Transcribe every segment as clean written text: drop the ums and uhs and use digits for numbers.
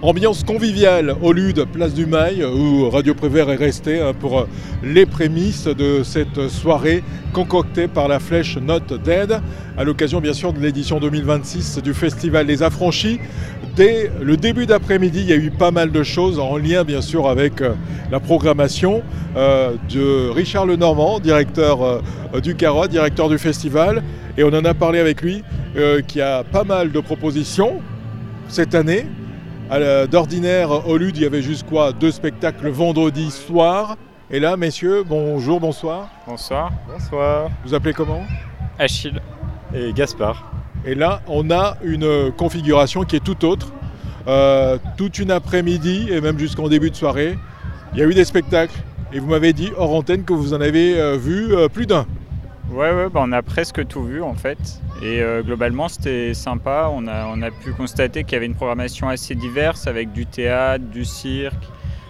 Ambiance conviviale au Lude, place du Mail, où Radio Prévert est resté pour les prémices de cette soirée concoctée par la Flèche Not Dead, à l'occasion bien sûr de l'édition 2026 du Festival Les Affranchis. Dès le début d'après-midi, il y a eu pas mal de choses en lien bien sûr avec la programmation de Richard Lenormand, directeur du Carotte, directeur du festival. Et on en a parlé avec lui, qui a pas mal de propositions cette année. D'ordinaire, au Lude, il y avait juste 2 spectacles vendredi soir. Et là, messieurs, bonjour, bonsoir. Bonsoir. Bonsoir. Vous appelez comment ? Achille. Et Gaspard. Et là, on a une configuration qui est tout autre. Toute une après-midi et même jusqu'en début de soirée, il y a eu des spectacles. Et vous m'avez dit hors antenne que vous en avez vu plus d'un. Ouais, on a presque tout vu en fait. Et globalement, c'était sympa. On a pu constater qu'il y avait une programmation assez diverse avec du théâtre, du cirque,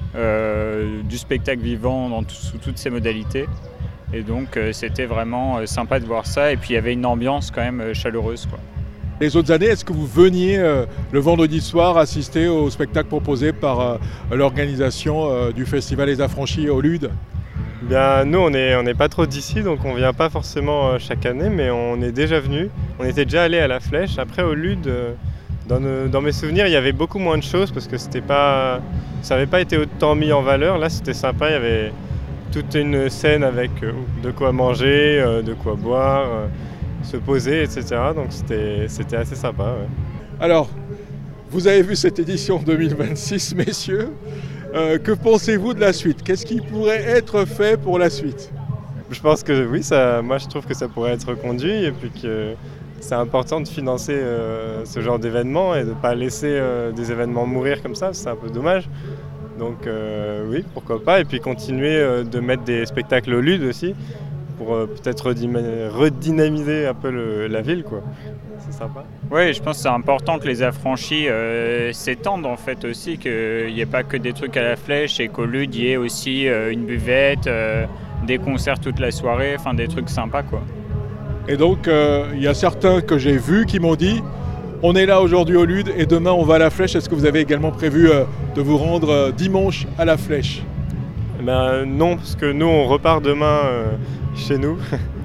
du spectacle vivant sous toutes ses modalités. Et donc, c'était vraiment sympa de voir ça. Et puis, il y avait une ambiance quand même chaleureuse, quoi. Les autres années, est-ce que vous veniez le vendredi soir assister au spectacle proposé par l'organisation du Festival Les Affranchis au Lude ? Bien, nous, on n'est pas trop d'ici, donc on vient pas forcément chaque année, mais on est déjà venu. On était déjà allé à la Flèche. Après, au Lude, dans mes souvenirs, il y avait beaucoup moins de choses parce que ça n'avait pas été autant mis en valeur. Là, c'était sympa. Il y avait toute une scène avec de quoi manger, de quoi boire, se poser, etc. Donc, c'était assez sympa. Ouais. Alors, vous avez vu cette édition 2026, messieurs. Que pensez-vous de la suite ? Qu'est-ce qui pourrait être fait pour la suite ? Je pense que oui, moi je trouve que ça pourrait être reconduit et puis que c'est important de financer ce genre d'événements et de ne pas laisser des événements mourir comme ça, c'est un peu dommage. Donc oui, pourquoi pas, et puis continuer de mettre des spectacles au Lude aussi pour peut-être redynamiser un peu la ville, quoi. C'est sympa. Oui, je pense que c'est important que les affranchis s'étendent en fait aussi, qu'il n'y ait pas que des trucs à la Flèche et qu'au Lude il y ait aussi une buvette, des concerts toute la soirée, enfin des trucs sympas, quoi. Et donc il y a certains que j'ai vus qui m'ont dit on est là aujourd'hui au Lude et demain on va à la Flèche. Est-ce que vous avez également prévu de vous rendre dimanche à la Flèche ? Non, parce que nous on repart demain chez nous.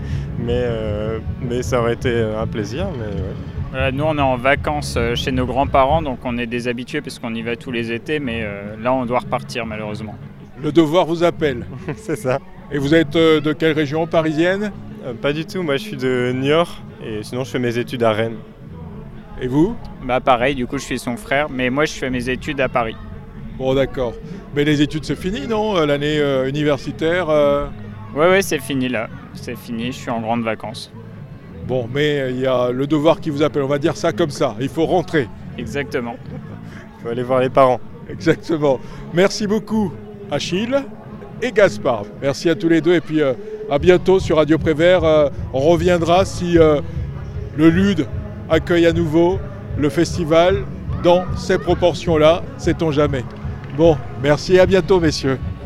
Mais ça aurait été un plaisir. Mais ouais. Voilà, nous on est en vacances chez nos grands-parents, donc on est des habitués parce qu'on y va tous les étés, mais là on doit repartir malheureusement. Le devoir vous appelle. C'est ça. Et vous êtes de quelle région parisienne ? Pas du tout, moi je suis de Niort et sinon je fais mes études à Rennes. Et vous ? Pareil, du coup je suis son frère, mais moi je fais mes études à Paris. Bon d'accord. Mais les études c'est fini, non ? L'année universitaire Ouais, c'est fini là. C'est fini, je suis en grandes vacances. Bon, mais il y a le devoir qui vous appelle, on va dire ça comme ça. Il faut rentrer. Exactement. Il faut aller voir les parents. Exactement. Merci beaucoup Achille et Gaspard. Merci à tous les deux et puis à bientôt sur Radio Prévert. On reviendra si le Lude accueille à nouveau le festival dans ces proportions-là, sait-on jamais. Bon, merci et à bientôt messieurs.